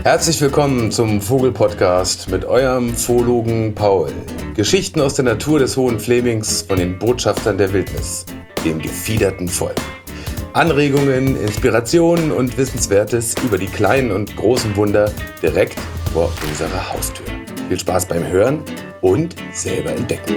Herzlich willkommen zum Vogel-Podcast mit eurem Zoologen Paul. Geschichten aus der Natur des Hohen Flemings von den Botschaftern der Wildnis, dem gefiederten Volk. Anregungen, Inspirationen und Wissenswertes über die kleinen und großen Wunder direkt vor unserer Haustür. Viel Spaß beim Hören und selber entdecken.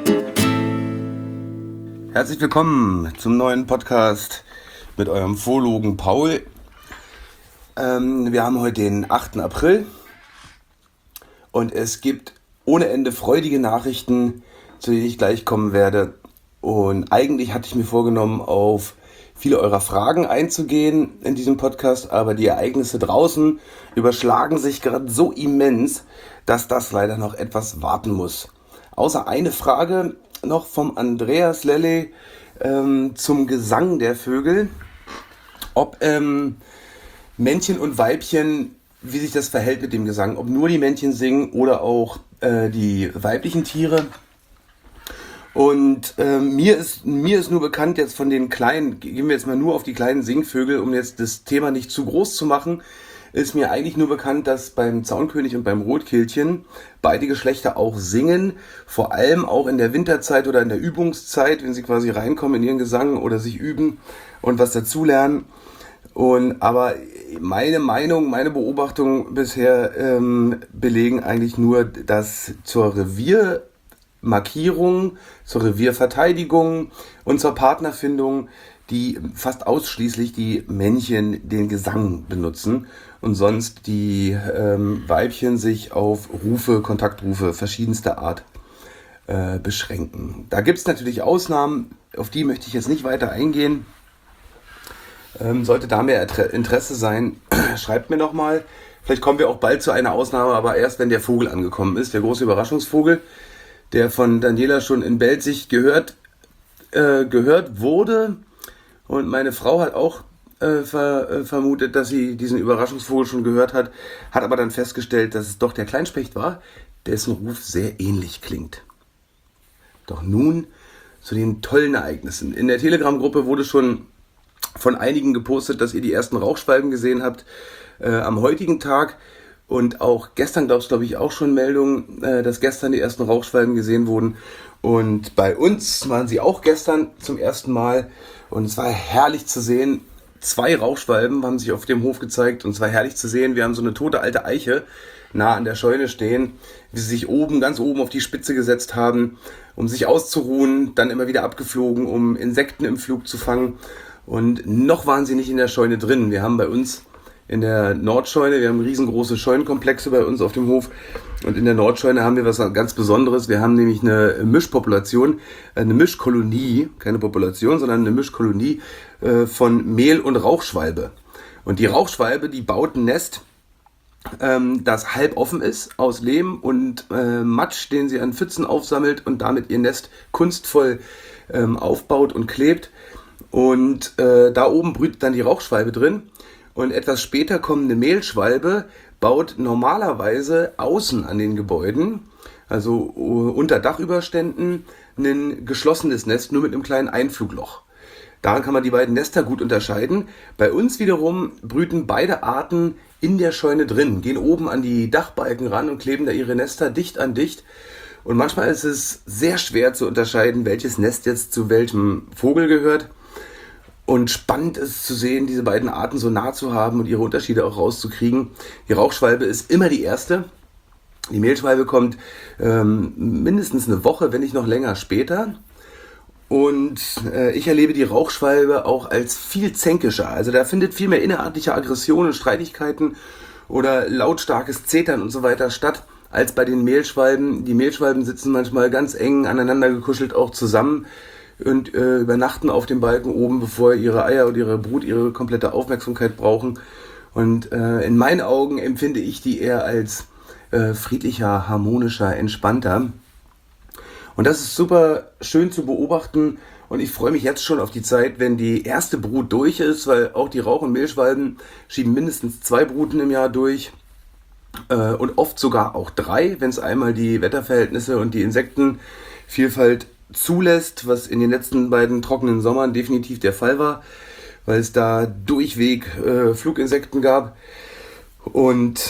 Herzlich willkommen zum neuen Podcast mit eurem Zoologen Paul. Wir haben heute den 8. April und es gibt ohne Ende freudige Nachrichten, zu denen ich gleich kommen werde. Und eigentlich hatte ich mir vorgenommen, auf viele eurer Fragen einzugehen in diesem Podcast, aber die Ereignisse draußen überschlagen sich gerade so immens, dass das leider noch etwas warten muss. Außer eine Frage noch vom Andreas Lelle zum Gesang der Vögel, ob Männchen und Weibchen, wie sich das verhält mit dem Gesang, ob nur die Männchen singen oder auch die weiblichen Tiere. Und mir ist nur bekannt jetzt von den kleinen, gehen wir jetzt mal nur auf die kleinen Singvögel, um jetzt das Thema nicht zu groß zu machen, ist mir eigentlich nur bekannt, dass beim Zaunkönig und beim Rotkehlchen beide Geschlechter auch singen, vor allem auch in der Winterzeit oder in der Übungszeit, wenn sie quasi reinkommen in ihren Gesang oder sich üben und was dazulernen. Aber meine Meinung, meine Beobachtung bisher belegen eigentlich nur, dass zur Reviermarkierung, zur Revierverteidigung und zur Partnerfindung die fast ausschließlich die Männchen den Gesang benutzen und sonst die Weibchen sich auf Rufe, Kontaktrufe verschiedenster Art beschränken. Da gibt es natürlich Ausnahmen, auf die möchte ich jetzt nicht weiter eingehen. Sollte da mehr Interesse sein, schreibt mir doch mal. Vielleicht kommen wir auch bald zu einer Ausnahme, aber erst wenn der Vogel angekommen ist, der große Überraschungsvogel, der von Daniela schon in Belzig gehört wurde. Und meine Frau hat auch vermutet, dass sie diesen Überraschungsvogel schon gehört hat, hat aber dann festgestellt, dass es doch der Kleinspecht war, dessen Ruf sehr ähnlich klingt. Doch nun zu den tollen Ereignissen. In der Telegram-Gruppe wurde schon von einigen gepostet, dass ihr die ersten Rauchschwalben gesehen habt am heutigen Tag. Und auch gestern gab es, glaube ich, auch schon Meldungen, dass gestern die ersten Rauchschwalben gesehen wurden. Und bei uns waren sie auch gestern zum ersten Mal. Und es war herrlich zu sehen. 2 Rauchschwalben haben sich auf dem Hof gezeigt. Und es war herrlich zu sehen. Wir haben so eine tote alte Eiche nah an der Scheune stehen, wie sie sich ganz oben auf die Spitze gesetzt haben, um sich auszuruhen. Dann immer wieder abgeflogen, um Insekten im Flug zu fangen. Und noch waren sie nicht in der Scheune drin. Wir haben bei uns in der Nordscheune, wir haben riesengroße Scheunenkomplexe bei uns auf dem Hof. Und in der Nordscheune haben wir was ganz Besonderes. Wir haben nämlich eine Mischpopulation, eine Mischkolonie, keine Population, sondern eine Mischkolonie von Mehl- und Rauchschwalbe. Und die Rauchschwalbe, die baut ein Nest, das halb offen ist aus Lehm und Matsch, den sie an Pfützen aufsammelt und damit ihr Nest kunstvoll aufbaut und klebt. Und da oben brütet dann die Rauchschwalbe drin und etwas später kommende Mehlschwalbe baut normalerweise außen an den Gebäuden, also unter Dachüberständen, ein geschlossenes Nest, nur mit einem kleinen Einflugloch. Daran kann man die beiden Nester gut unterscheiden. Bei uns wiederum brüten beide Arten in der Scheune drin, gehen oben an die Dachbalken ran und kleben da ihre Nester dicht an dicht. Und manchmal ist es sehr schwer zu unterscheiden, welches Nest jetzt zu welchem Vogel gehört. Und spannend ist zu sehen, diese beiden Arten so nah zu haben und ihre Unterschiede auch rauszukriegen. Die Rauchschwalbe ist immer die erste. Die Mehlschwalbe kommt mindestens eine Woche, wenn nicht noch länger später. Und ich erlebe die Rauchschwalbe auch als viel zänkischer. Also da findet viel mehr innerartliche Aggression und Streitigkeiten oder lautstarkes Zetern und so weiter statt, als bei den Mehlschwalben. Die Mehlschwalben sitzen manchmal ganz eng aneinander gekuschelt auch zusammen und übernachten auf dem Balken oben, bevor ihre Eier und ihre Brut ihre komplette Aufmerksamkeit brauchen. Und in meinen Augen empfinde ich die eher als friedlicher, harmonischer, entspannter. Und das ist super schön zu beobachten und ich freue mich jetzt schon auf die Zeit, wenn die erste Brut durch ist, weil auch die Rauch- und Mehlschwalben schieben mindestens 2 Bruten im Jahr durch und oft sogar auch 3, wenn es einmal die Wetterverhältnisse und die Insektenvielfalt zulässt, was in den letzten beiden trockenen Sommern definitiv der Fall war, weil es da durchweg Fluginsekten gab. Und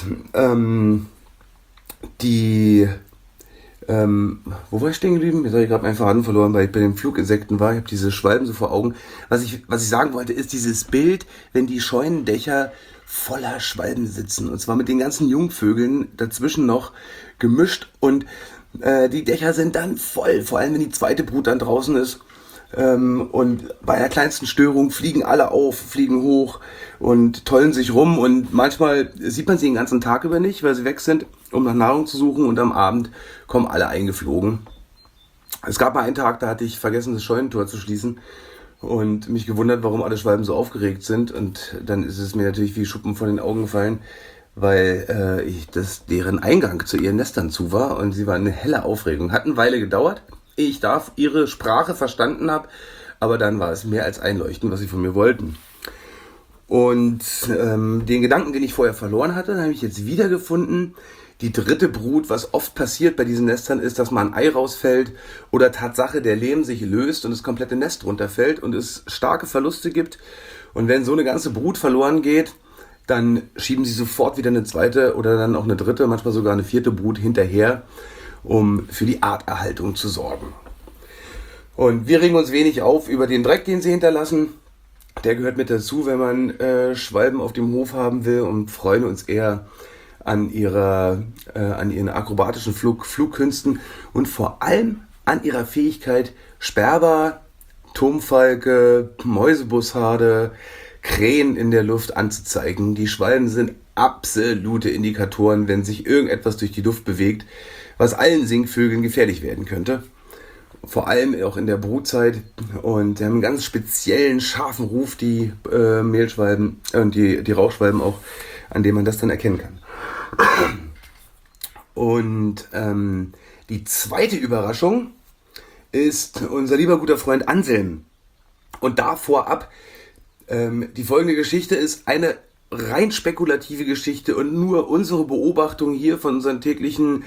die, wo war ich stehen geblieben? Jetzt habe ich gerade meinen Faden verloren, weil ich bei den Fluginsekten war. Ich habe diese Schwalben so vor Augen. Was ich sagen wollte, ist dieses Bild, wenn die Scheunendächer voller Schwalben sitzen. Und zwar mit den ganzen Jungvögeln dazwischen noch gemischt. Und die Dächer sind dann voll, vor allem wenn die zweite Brut dann draußen ist. Und bei der kleinsten Störung fliegen alle auf, fliegen hoch und tollen sich rum. Und manchmal sieht man sie den ganzen Tag über nicht, weil sie weg sind, um nach Nahrung zu suchen. Und am Abend kommen alle eingeflogen. Es gab mal einen Tag, da hatte ich vergessen, das Scheunentor zu schließen und mich gewundert, warum alle Schwalben so aufgeregt sind. Und dann ist es mir natürlich wie Schuppen von den Augen gefallen, weil deren Eingang zu ihren Nestern zu war. Und sie war eine helle Aufregung. Hat eine Weile gedauert, ehe ich da ihre Sprache verstanden habe. Aber dann war es mehr als einleuchtend, was sie von mir wollten. Und den Gedanken, den ich vorher verloren hatte, habe ich jetzt wiedergefunden. Die dritte Brut, was oft passiert bei diesen Nestern, ist, dass mal ein Ei rausfällt oder Tatsache der Lehm sich löst und das komplette Nest runterfällt und es starke Verluste gibt. Und wenn so eine ganze Brut verloren geht, dann schieben sie sofort wieder eine zweite oder dann auch eine dritte, manchmal sogar eine vierte Brut hinterher, um für die Arterhaltung zu sorgen. Und wir regen uns wenig auf über den Dreck, den sie hinterlassen. Der gehört mit dazu, wenn man Schwalben auf dem Hof haben will, und freuen uns eher an ihren akrobatischen Flugkünsten und vor allem an ihrer Fähigkeit, Sperber, Turmfalke, Mäusebussarde, Krähen in der Luft anzuzeigen. Die Schwalben sind absolute Indikatoren, wenn sich irgendetwas durch die Luft bewegt, was allen Singvögeln gefährlich werden könnte. Vor allem auch in der Brutzeit. Und sie haben einen ganz speziellen, scharfen Ruf, die Mehlschwalben und die Rauchschwalben auch, an dem man das dann erkennen kann. Und die zweite Überraschung ist unser lieber guter Freund Anselm. Und da vorab, die folgende Geschichte ist eine rein spekulative Geschichte und nur unsere Beobachtung hier von unseren täglichen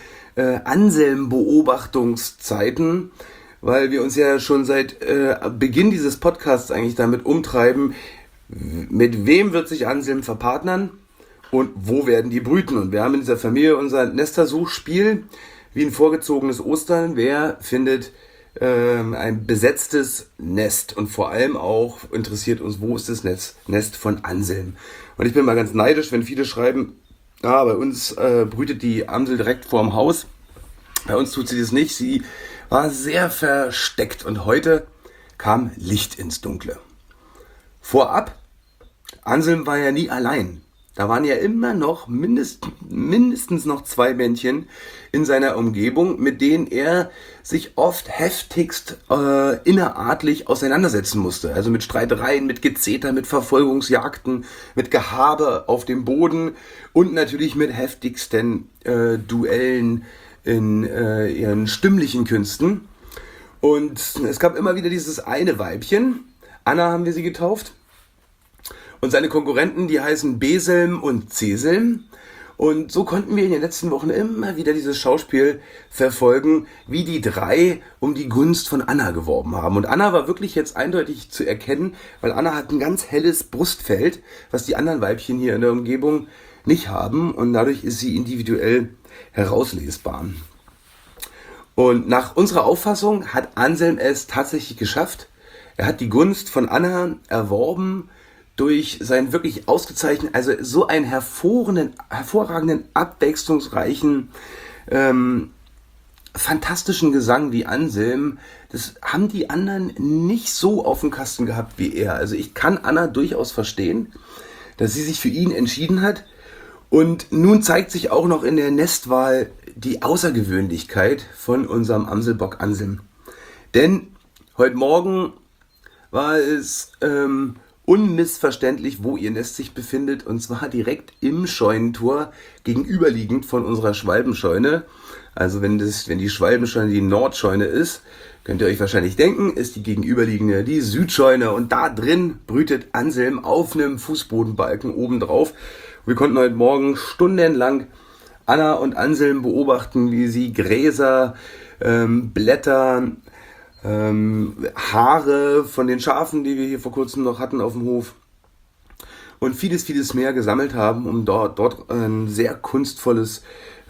Anselm-Beobachtungszeiten, weil wir uns ja schon seit Beginn dieses Podcasts eigentlich damit umtreiben, mit wem wird sich Anselm verpartnern und wo werden die brüten. Und wir haben in dieser Familie unser Nestersuchspiel, wie ein vorgezogenes Ostern. Wer findet ein besetztes Nest? Und vor allem auch interessiert uns, wo ist das Nest von Anselm? Und ich bin mal ganz neidisch, wenn viele schreiben, bei uns brütet die Amsel direkt vorm Haus. Bei uns tut sie das nicht. Sie war sehr versteckt und heute kam Licht ins Dunkle. Vorab, Anselm war ja nie allein. Da waren ja immer noch mindestens noch 2 Männchen in seiner Umgebung, mit denen er sich oft heftigst innerartlich auseinandersetzen musste. Also mit Streitereien, mit Gezeter, mit Verfolgungsjagden, mit Gehabe auf dem Boden und natürlich mit heftigsten Duellen in ihren stimmlichen Künsten. Und es gab immer wieder dieses eine Weibchen, Anna haben wir sie getauft. Und seine Konkurrenten, die heißen Beselm und Ceselm. Und so konnten wir in den letzten Wochen immer wieder dieses Schauspiel verfolgen, wie die 3 um die Gunst von Anna geworben haben. Und Anna war wirklich jetzt eindeutig zu erkennen, weil Anna hat ein ganz helles Brustfeld, was die anderen Weibchen hier in der Umgebung nicht haben. Und dadurch ist sie individuell herauslesbar. Und nach unserer Auffassung hat Anselm es tatsächlich geschafft. Er hat die Gunst von Anna erworben, durch seinen wirklich ausgezeichneten, also so einen hervorragenden, abwechslungsreichen, fantastischen Gesang wie Anselm. Das haben die anderen nicht so auf dem Kasten gehabt wie er. Also ich kann Anna durchaus verstehen, dass sie sich für ihn entschieden hat. Und nun zeigt sich auch noch in der Nestwahl die Außergewöhnlichkeit von unserem Amselbock Anselm. Denn heute Morgen war es unmissverständlich, wo ihr Nest sich befindet, und zwar direkt im Scheunentor, gegenüberliegend von unserer Schwalbenscheune. Also wenn die Schwalbenscheune die Nordscheune ist, könnt ihr euch wahrscheinlich denken, ist die gegenüberliegende die Südscheune, und da drin brütet Anselm auf einem Fußbodenbalken obendrauf. Wir konnten heute Morgen stundenlang Anna und Anselm beobachten, wie sie Gräser, Blätter, Haare von den Schafen, die wir hier vor kurzem noch hatten auf dem Hof, und vieles, vieles mehr gesammelt haben, um dort ein sehr kunstvolles,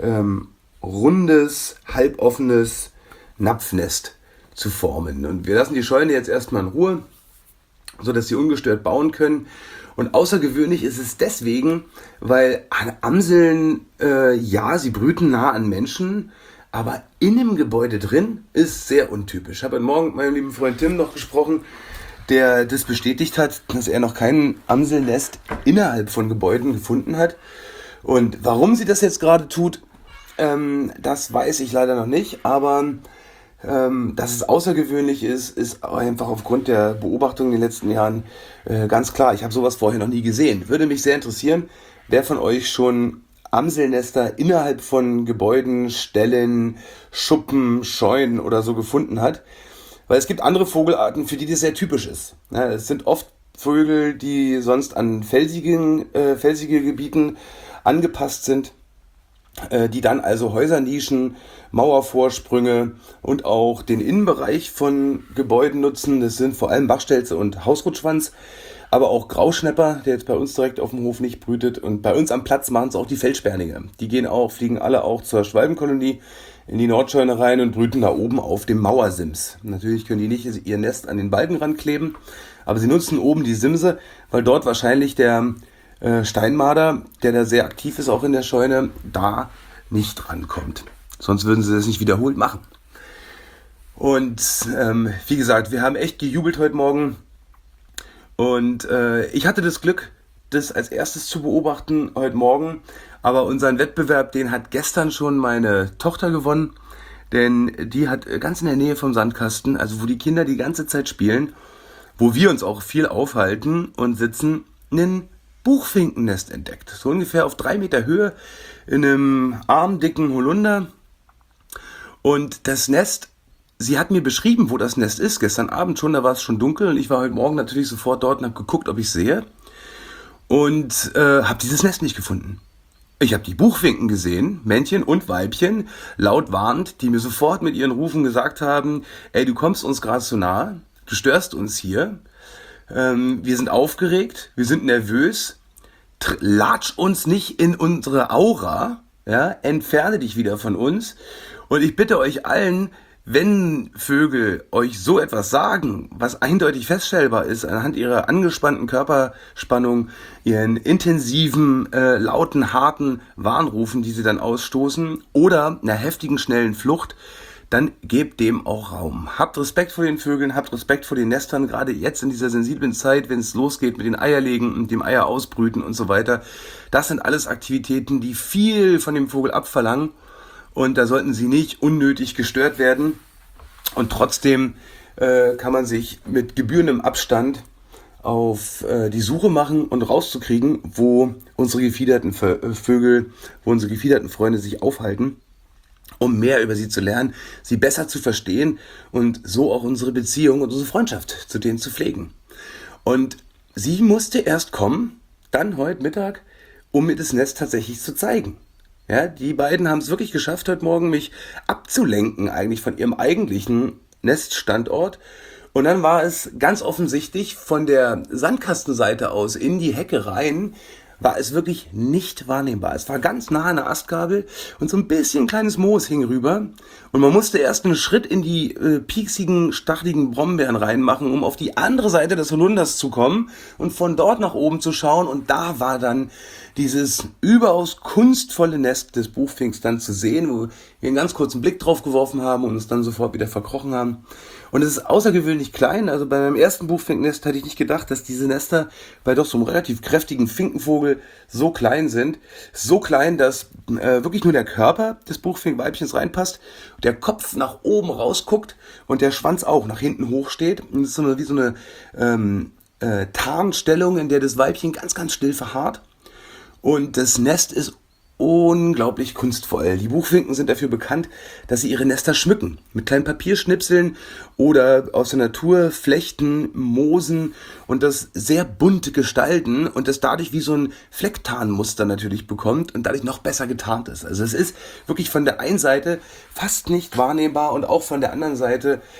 rundes, halboffenes Napfnest zu formen. Und wir lassen die Scheune jetzt erstmal in Ruhe, sodass sie ungestört bauen können. Und außergewöhnlich ist es deswegen, weil Amseln, ja, sie brüten nah an Menschen, aber in dem Gebäude drin ist sehr untypisch. Ich habe heute Morgen mit meinem lieben Freund Tim noch gesprochen, der das bestätigt hat, dass er noch kein Amselnest innerhalb von Gebäuden gefunden hat. Und warum sie das jetzt gerade tut, das weiß ich leider noch nicht, aber dass es außergewöhnlich ist einfach aufgrund der Beobachtung in den letzten Jahren ganz klar. Ich habe sowas vorher noch nie gesehen. Würde mich sehr interessieren, wer von euch schon Amselnester innerhalb von Gebäuden, Ställen, Schuppen, Scheunen oder so gefunden hat. Weil es gibt andere Vogelarten, für die das sehr typisch ist. Ja, es sind oft Vögel, die sonst an felsige Gebieten angepasst sind, die dann also Häusernischen, Mauervorsprünge und auch den Innenbereich von Gebäuden nutzen. Das sind vor allem Bachstelze und Hausrotschwanz, aber auch Grauschnäpper, der jetzt bei uns direkt auf dem Hof nicht brütet. Und bei uns am Platz machen es auch die Feldsperlinge. Die fliegen alle auch zur Schwalbenkolonie in die Nordscheune rein und brüten da oben auf dem Mauersims. Natürlich können die nicht ihr Nest an den Balkenrand kleben, aber sie nutzen oben die Simse, weil dort wahrscheinlich der Steinmarder, der da sehr aktiv ist, auch in der Scheune, da nicht rankommt. Sonst würden sie das nicht wiederholt machen. Und wie gesagt, wir haben echt gejubelt heute Morgen. Und ich hatte das Glück, das als erstes zu beobachten heute Morgen. Aber unseren Wettbewerb, den hat gestern schon meine Tochter gewonnen. Denn die hat ganz in der Nähe vom Sandkasten, also wo die Kinder die ganze Zeit spielen, wo wir uns auch viel aufhalten und sitzen, einen Buchfinkennest entdeckt. So ungefähr auf 3 Meter Höhe in einem armdicken Holunder. Und das Nest, sie hat mir beschrieben, wo das Nest ist, gestern Abend schon, da war es schon dunkel und ich war heute Morgen natürlich sofort dort und habe geguckt, ob ich es sehe und habe dieses Nest nicht gefunden. Ich habe die Buchfinken gesehen, Männchen und Weibchen, laut warnend, die mir sofort mit ihren Rufen gesagt haben, ey, du kommst uns gerade zu nahe, du störst uns hier. Wir sind aufgeregt, wir sind nervös, latsch uns nicht in unsere Aura, ja, entferne dich wieder von uns. Und ich bitte euch allen, wenn Vögel euch so etwas sagen, was eindeutig feststellbar ist anhand ihrer angespannten Körperspannung, ihren intensiven, lauten, harten Warnrufen, die sie dann ausstoßen, oder einer heftigen, schnellen Flucht, dann gebt dem auch Raum. Habt Respekt vor den Vögeln, habt Respekt vor den Nestern, gerade jetzt in dieser sensiblen Zeit, wenn es losgeht mit den Eierlegen und dem Eier ausbrüten und so weiter. Das sind alles Aktivitäten, die viel von dem Vogel abverlangen und da sollten sie nicht unnötig gestört werden. Und trotzdem kann man sich mit gebührendem Abstand auf die Suche machen und rauszukriegen, wo unsere gefiederten Vögel, wo unsere gefiederten Freunde sich aufhalten, um mehr über sie zu lernen, sie besser zu verstehen und so auch unsere Beziehung und unsere Freundschaft zu denen zu pflegen. Und sie musste erst kommen, dann heute Mittag, um mir das Nest tatsächlich zu zeigen. Ja, die beiden haben es wirklich geschafft, heute Morgen mich abzulenken eigentlich von ihrem eigentlichen Neststandort. Und dann war es ganz offensichtlich von der Sandkastenseite aus in die Hecke rein, war es wirklich nicht wahrnehmbar. Es war ganz nah an der Astgabel und so ein bisschen kleines Moos hing rüber. Und man musste erst einen Schritt in die pieksigen, stacheligen Brombeeren reinmachen, um auf die andere Seite des Holunders zu kommen und von dort nach oben zu schauen. Und da war dann dieses überaus kunstvolle Nest des Buchfinks dann zu sehen, wo wir einen ganz kurzen Blick drauf geworfen haben und uns dann sofort wieder verkrochen haben. Und es ist außergewöhnlich klein. Also bei meinem ersten Buchfinknest hatte ich nicht gedacht, dass diese Nester bei doch so einem relativ kräftigen Finkenvogel so klein sind. So klein, dass wirklich nur der Körper des Buchfinkweibchens reinpasst, der Kopf nach oben rausguckt und der Schwanz auch nach hinten hoch steht. Und es ist wie so eine Tarnstellung, in der das Weibchen ganz, ganz still verharrt. Und das Nest ist unglaublich kunstvoll. Die Buchfinken sind dafür bekannt, dass sie ihre Nester schmücken. Mit kleinen Papierschnipseln oder aus der Natur flechten, moosen und das sehr bunt gestalten und das dadurch wie so ein Flecktarnmuster natürlich bekommt und dadurch noch besser getarnt ist. Also es ist wirklich von der einen Seite fast nicht wahrnehmbar und auch von der anderen Seite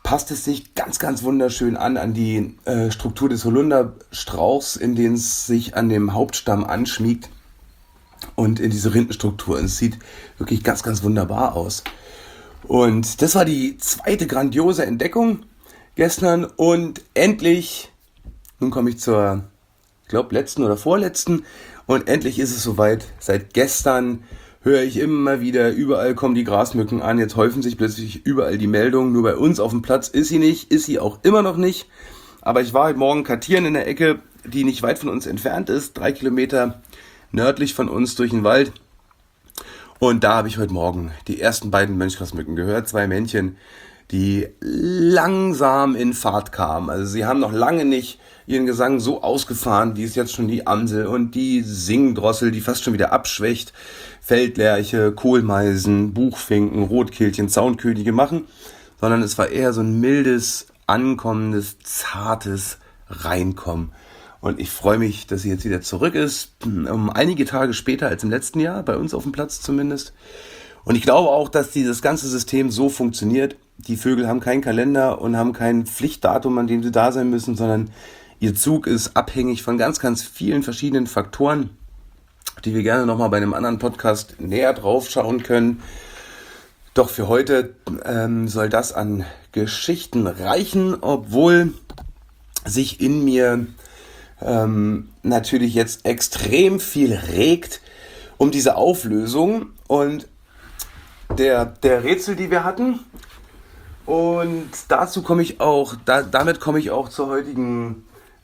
passt es sich ganz, ganz wunderschön an die Struktur des Holunderstrauchs, in den es sich an dem Hauptstamm anschmiegt und in diese Rindenstruktur. Und es sieht wirklich ganz, ganz wunderbar aus. Und das war die zweite grandiose Entdeckung gestern. Und endlich, nun komme ich zur, ich glaube, letzten oder vorletzten. Und endlich ist es soweit. Seit gestern höre ich immer wieder, überall kommen die Grasmücken an. Jetzt häufen sich plötzlich überall die Meldungen. Nur bei uns auf dem Platz ist sie nicht, ist sie auch immer noch nicht. Aber ich war heute Morgen kartieren in der Ecke, die nicht weit von uns entfernt ist, 3 Kilometer nördlich von uns durch den Wald. Und da habe ich heute Morgen die ersten beiden Mönchgrasmücken gehört, 2 Männchen, die langsam in Fahrt kamen. Also sie haben noch lange nicht ihren Gesang so ausgefahren, wie es jetzt schon die Amsel und die Singdrossel, die fast schon wieder abschwächt, Feldlerche, Kohlmeisen, Buchfinken, Rotkehlchen, Zaunkönige machen, sondern es war eher so ein mildes, ankommendes, zartes Reinkommen. Und ich freue mich, dass sie jetzt wieder zurück ist, einige Tage später als im letzten Jahr, bei uns auf dem Platz zumindest. Und ich glaube auch, dass dieses ganze System so funktioniert. Die Vögel haben keinen Kalender und haben kein Pflichtdatum, an dem sie da sein müssen, sondern ihr Zug ist abhängig von ganz, ganz vielen verschiedenen Faktoren, die wir gerne nochmal bei einem anderen Podcast näher drauf schauen können. Doch für heute soll das an Geschichten reichen, obwohl sich in mir natürlich jetzt extrem viel regt um diese Auflösung und der Rätsel, die wir hatten. Und dazu komme ich auch, damit komme ich auch zur heutigen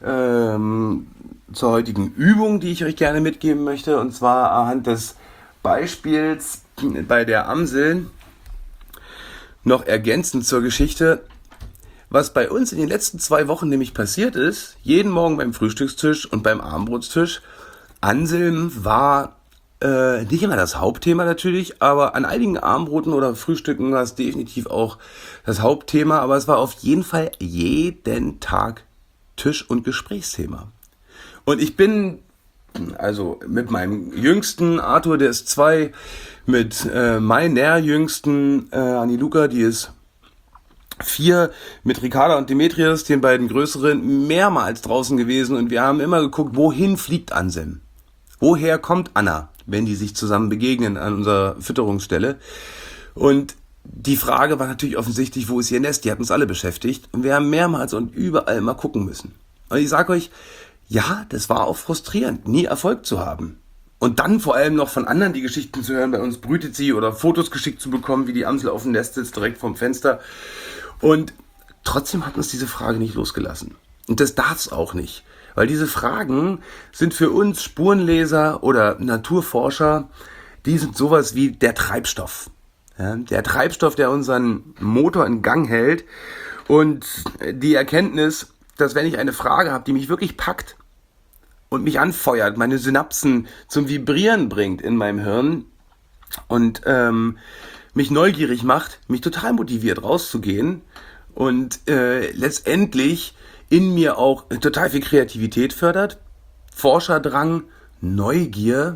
Übung, die ich euch gerne mitgeben möchte. Und zwar anhand des Beispiels bei der Amsel, noch ergänzend zur Geschichte. Was bei uns in den letzten 2 Wochen nämlich passiert ist, jeden Morgen beim Frühstückstisch und beim Abendbrotstisch, Anselm war nicht immer das Hauptthema natürlich, aber an einigen Abendbroten oder Frühstücken war es definitiv auch das Hauptthema, aber es war auf jeden Fall jeden Tag Tisch- und Gesprächsthema. Und ich bin also mit meinem Jüngsten, Arthur, der ist 2, mit meiner Jüngsten, Aniluka, die ist 4, mit Ricarda und Demetrius, den beiden größeren, mehrmals draußen gewesen und wir haben immer geguckt, wohin fliegt Anselm? Woher kommt Anna, wenn die sich zusammen begegnen an unserer Fütterungsstelle? Und die Frage war natürlich offensichtlich, wo ist ihr Nest? Die hat uns alle beschäftigt und wir haben mehrmals und überall mal gucken müssen. Und ich sage euch, ja, das war auch frustrierend, nie Erfolg zu haben. Und dann vor allem noch von anderen die Geschichten zu hören, bei uns brütet sie oder Fotos geschickt zu bekommen, wie die Amsel auf dem Nest sitzt, direkt vorm Fenster. Und trotzdem hat uns diese Frage nicht losgelassen. Und das darf es auch nicht. Weil diese Fragen sind für uns Spurenleser oder Naturforscher, die sind sowas wie der Treibstoff. Ja, der Treibstoff, der unseren Motor in Gang hält. Und die Erkenntnis, dass wenn ich eine Frage habe, die mich wirklich packt und mich anfeuert, meine Synapsen zum Vibrieren bringt in meinem Hirn und mich neugierig macht, mich total motiviert rauszugehen und letztendlich in mir auch total viel Kreativität fördert, Forscherdrang, Neugier,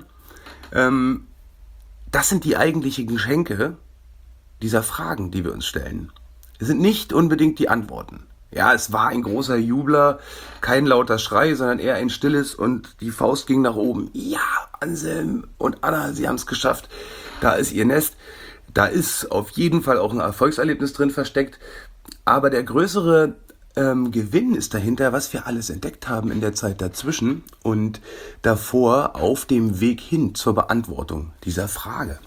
das sind die eigentlichen Geschenke dieser Fragen, die wir uns stellen. Es sind nicht unbedingt die Antworten. Ja, es war ein großer Jubler, kein lauter Schrei, sondern eher ein stilles und die Faust ging nach oben. Ja, Anselm und Anna, sie haben es geschafft. Da ist ihr Nest. Da ist auf jeden Fall auch ein Erfolgserlebnis drin versteckt. Aber der größere Gewinn ist dahinter, was wir alles entdeckt haben in der Zeit dazwischen und davor auf dem Weg hin zur Beantwortung dieser Frage.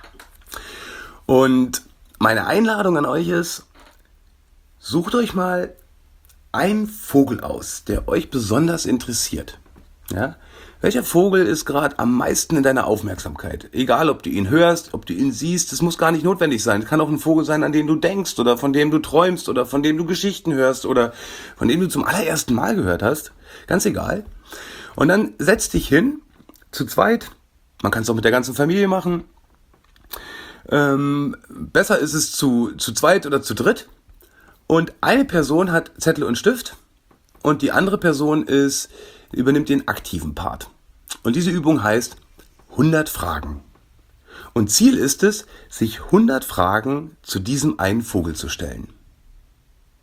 Und meine Einladung an euch ist, sucht euch mal einen Vogel aus, der euch besonders interessiert. Ja? Welcher Vogel ist gerade am meisten in deiner Aufmerksamkeit? Egal, ob du ihn hörst, ob du ihn siehst, das muss gar nicht notwendig sein. Es kann auch ein Vogel sein, an den du denkst oder von dem du träumst oder von dem du Geschichten hörst oder von dem du zum allerersten Mal gehört hast. Ganz egal. Und dann setz dich hin, zu zweit. Man kann es auch mit der ganzen Familie machen. Besser ist es zu zweit oder zu dritt. Und eine Person hat Zettel und Stift und die andere Person übernimmt den aktiven Part. Und diese Übung heißt 100 Fragen. Und Ziel ist es, sich 100 Fragen zu diesem einen Vogel zu stellen.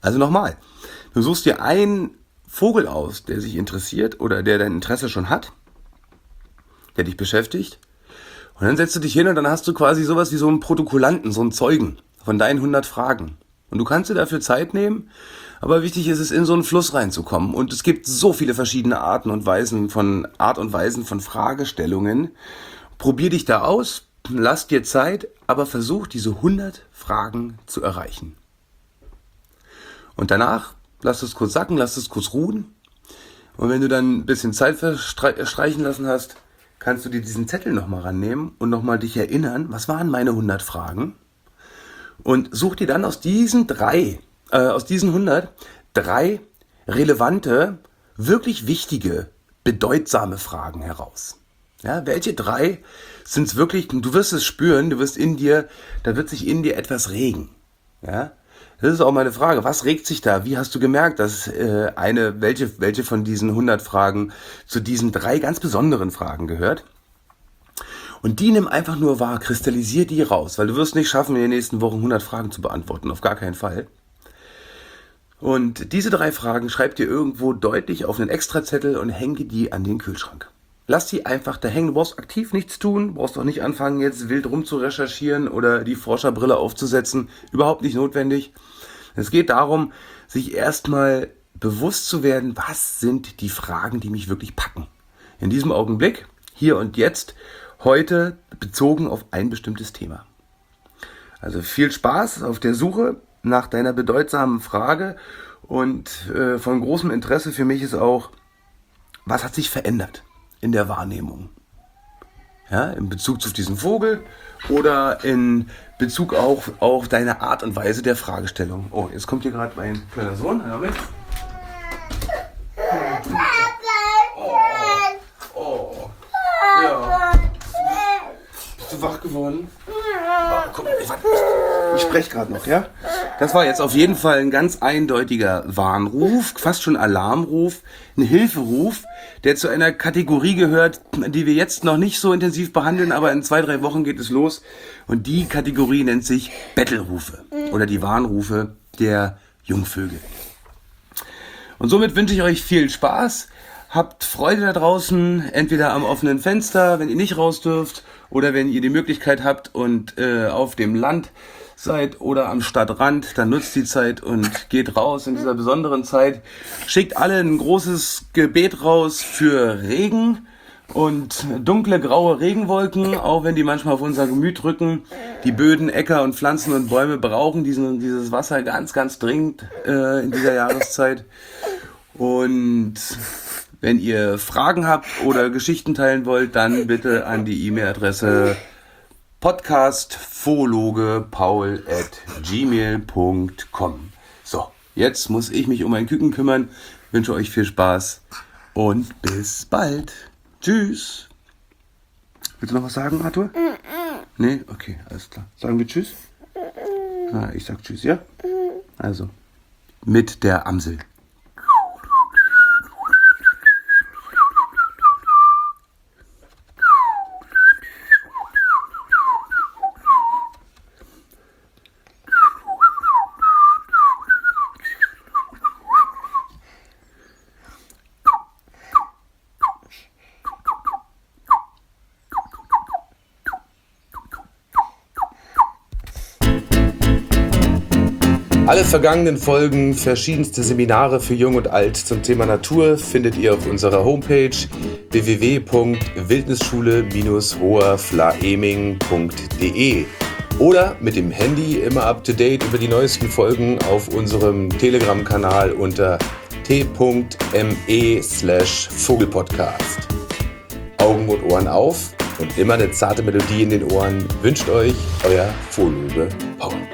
Also nochmal, du suchst dir einen Vogel aus, der sich interessiert oder der dein Interesse schon hat, der dich beschäftigt. Und dann setzt du dich hin und dann hast du quasi sowas wie so einen Protokollanten, so einen Zeugen von deinen 100 Fragen. Und du kannst dir dafür Zeit nehmen, aber wichtig ist es, in so einen Fluss reinzukommen. Und es gibt so viele verschiedene Art und Weisen von Fragestellungen. Probier dich da aus, lass dir Zeit, aber versuch diese 100 Fragen zu erreichen. Und danach lass es kurz sacken, lass es kurz ruhen. Und wenn du dann ein bisschen Zeit verstreichen lassen hast, kannst du dir diesen Zettel nochmal rannehmen und nochmal dich erinnern, was waren meine 100 Fragen? Und such dir dann aus diesen 100 3 relevante, wirklich wichtige, bedeutsame Fragen heraus. Ja, welche 3 sind es wirklich? Du wirst es spüren, da wird sich in dir etwas regen. Ja, das ist auch meine Frage. Was regt sich da? Wie hast du gemerkt, dass welche von diesen 100 Fragen zu diesen 3 ganz besonderen Fragen gehört? Und die nimm einfach nur wahr, kristallisier die raus, weil du wirst nicht schaffen, in den nächsten Wochen 100 Fragen zu beantworten, auf gar keinen Fall. Und diese 3 Fragen schreib dir irgendwo deutlich auf einen Extrazettel und hänge die an den Kühlschrank. Lass die einfach da hängen, du brauchst aktiv nichts tun, brauchst auch nicht anfangen, jetzt wild rum zu recherchieren oder die Forscherbrille aufzusetzen, überhaupt nicht notwendig. Es geht darum, sich erstmal bewusst zu werden, was sind die Fragen, die mich wirklich packen. In diesem Augenblick, hier und jetzt, heute bezogen auf ein bestimmtes Thema. Also viel Spaß auf der Suche nach deiner bedeutsamen Frage und von großem Interesse für mich ist auch, was hat sich verändert in der Wahrnehmung? Ja, in Bezug auf diesen Vogel oder in Bezug auf deine Art und Weise der Fragestellung. Oh, jetzt kommt hier gerade mein kleiner Sohn. Hör mit. Oh. Ja. Bist du wach geworden? Oh, guck, ich spreche gerade noch, ja? Das war jetzt auf jeden Fall ein ganz eindeutiger Warnruf, fast schon Alarmruf, ein Hilferuf, der zu einer Kategorie gehört, die wir jetzt noch nicht so intensiv behandeln, aber in 2-3 Wochen geht es los. Und die Kategorie nennt sich Bettelrufe oder die Warnrufe der Jungvögel. Und somit wünsche ich euch viel Spaß. Habt Freude da draußen, entweder am offenen Fenster, wenn ihr nicht raus dürft, oder wenn ihr die Möglichkeit habt und auf dem Land seid oder am Stadtrand, dann nutzt die Zeit und geht raus in dieser besonderen Zeit. Schickt alle ein großes Gebet raus für Regen und dunkle, graue Regenwolken, auch wenn die manchmal auf unser Gemüt drücken. Die Böden, Äcker und Pflanzen und Bäume brauchen dieses Wasser ganz, ganz dringend in dieser Jahreszeit. Und wenn ihr Fragen habt oder Geschichten teilen wollt, dann bitte an die E-Mail-Adresse podcastfologepaul@gmail.com. So, jetzt muss ich mich um mein Küken kümmern. Wünsche euch viel Spaß und bis bald. Tschüss. Willst du noch was sagen, Arthur? Nee? Okay, alles klar. Sagen wir Tschüss? Ich sag Tschüss, ja? Also, mit der Amsel. Alle vergangenen Folgen, verschiedenste Seminare für Jung und Alt zum Thema Natur findet ihr auf unserer Homepage www.wildnisschule-hoherflaeming.de oder mit dem Handy immer up to date über die neuesten Folgen auf unserem Telegram-Kanal unter t.me/Vogelpodcast. Augen und Ohren auf und immer eine zarte Melodie in den Ohren wünscht euch euer Vologe Paul.